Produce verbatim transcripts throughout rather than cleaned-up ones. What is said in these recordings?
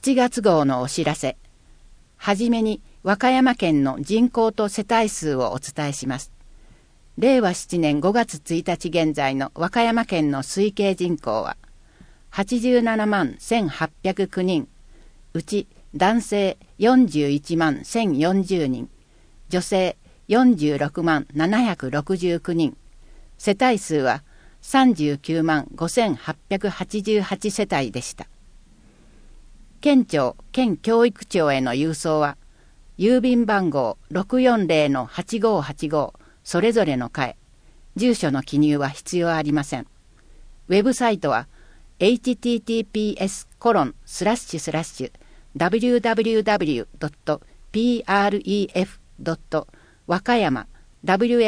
ちがつ号のお知らせ。はじめに和歌山県の人口と世帯数をお伝えします。れいわしちねんごがつついたち現在の和歌山県の推計人口ははちじゅうななまんせんはっぴゃくきゅうにん、うち男性よんじゅういちまんせんよんじゅうにん、女性よんじゅうろくまんななひゃくろくじゅうきゅうにん、世帯数はさんじゅうきゅうまんごせんはっぴゃくはちじゅうはち世帯でした。県庁・県教育庁への郵送は、郵便番号 ろくよんぜろのはちごーはちごー それぞれの課へ、住所の記入は必要ありません。ウェブサイトは エイチティーティーピーエスコロンスラッシュスラッシュダブリューダブリューダブリュードットピーアールイーエフドット和歌山 ワカ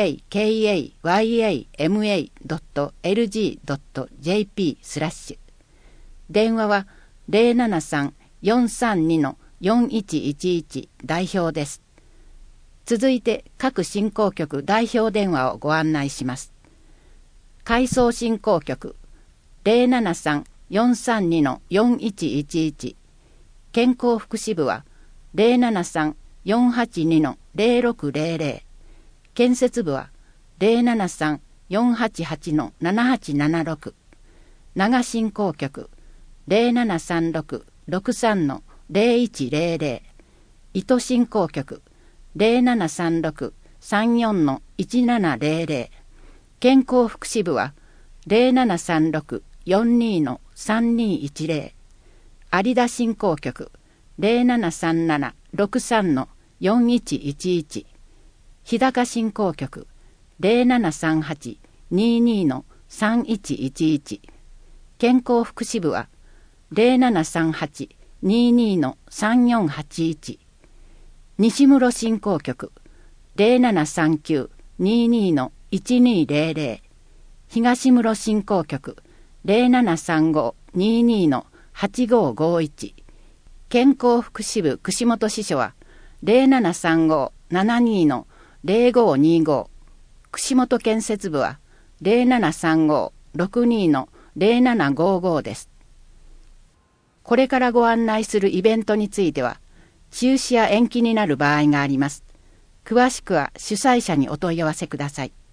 ヤマ ドットエルジー ドットジェーピー スラッシュ電話は ゼロななさん よんさんに よんいちいちいち 代表です。続いて各振興局代表電話をご案内します。海藻振興局 ゼロななさん よんさんに よんいちいちいち、健康福祉部は ゼロななさん よんはちに ゼロろくゼロゼロ、建設部は ゼロななさん よんはちはち ななはちななろく、長振興局 ゼロななさんろく ろくさん ゼロいちゼロゼロ、糸振興局 ゼロななさんろく さんよん いちななゼロゼロ、健康福祉部はゼロななさんろく よんに さんにいちゼロ、有田振興局 ゼロななさんなな ろくさん よんいちいちいち、日高振興局 ゼロななさんはち にに さんいちいちいち、健康福祉部はゼロななさんはち にに さんよんはちいち、西室振興局 ゼロななさんきゅう にに いちにゼロゼロ、東室振興局 ゼロななさんご にに はちごごいち、健康福祉部串本支所はゼロななさんご ななに ゼロごにご、串本建設部はゼロななさんご ろくに ゼロななごごです。これからご案内するイベントについては、中止や延期になる場合があります。詳しくは主催者にお問い合わせください。